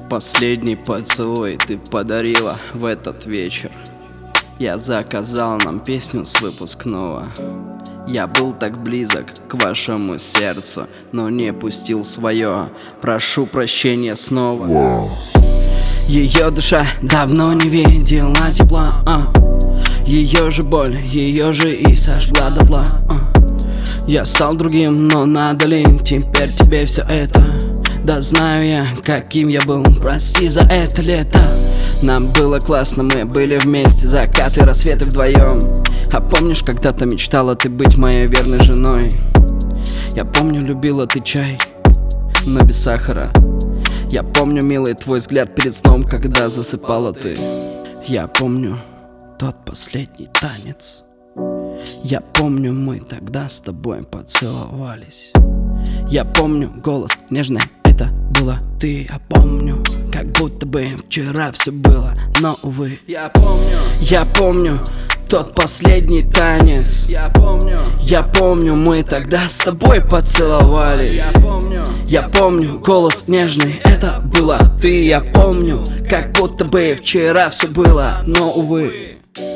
Последний поцелуй ты подарила в этот вечер. Я заказал нам песню с выпускного. Я был так близок к вашему сердцу, но не пустил свое. Прошу прощения снова. Ее душа давно не видела тепла, ее же боль, ее же и сожгла дотла. Я стал другим, но надо ли теперь тебе все это? Да знаю я, каким я был, прости за это лето. Нам было классно, мы были вместе, закаты, рассветы вдвоем. А помнишь, когда-то мечтала ты быть моей верной женой? Я помню, любила ты чай, но без сахара. Я помню, милый, твой взгляд перед сном, когда засыпала ты. Я помню тот последний танец. Я помню, мы тогда с тобой поцеловались. Я помню голос нежный, это было ты. Я помню, как будто бы вчера все было, но увы. Я помню тот последний танец. Я помню, мы тогда с тобой поцеловались. Я помню голос нежный, это была ты. Я помню, как будто бы вчера все было, но увы.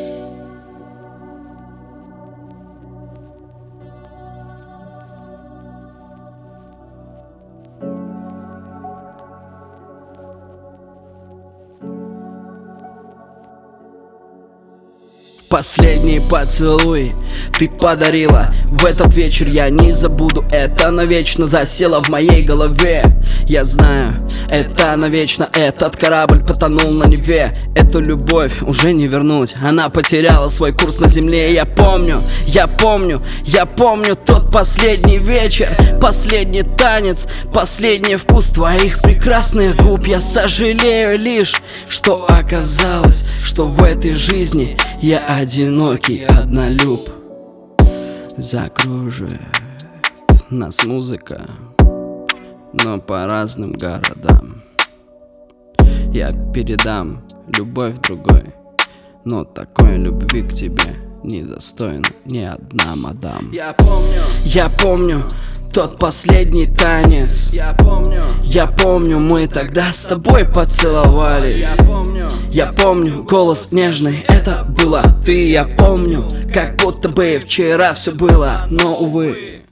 Последний поцелуй ты подарила в этот вечер, я не забуду. Это навечно засело в моей голове. Я знаю, это навечно. Этот корабль потонул на Неве. Эту любовь уже не вернуть, она потеряла свой курс на земле. Я помню тот последний вечер, последний танец, последний вкус твоих прекрасных губ. Я сожалею лишь, что оказалось, что в этой жизни я одинокий однолюб. Закружит нас музыка, но по разным городам. Я передам любовь другой, но такой любви к тебе недостойна ни одна мадам. Я помню тот последний танец. Я помню, мы тогда с тобой поцеловались. Я помню голос нежный, это была ты. Я помню, как будто бы вчера все было, но увы.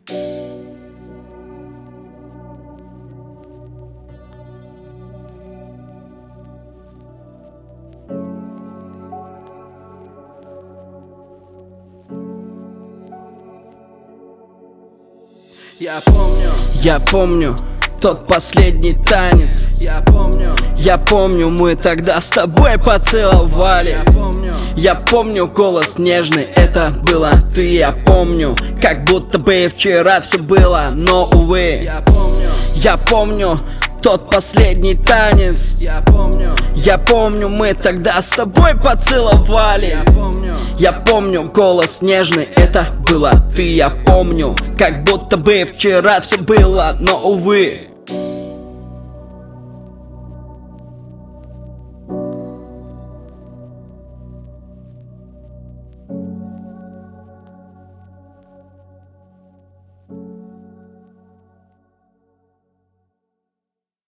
Я помню тот последний танец. Я помню, мы тогда с тобой поцеловались. Я помню голос нежный, это была ты. Я помню, как будто бы вчера все было, но увы. Я помню тот последний танец. Я помню, мы тогда с тобой поцеловались. Я помню голос нежный, это была ты. Я помню, как будто бы вчера все было, но увы.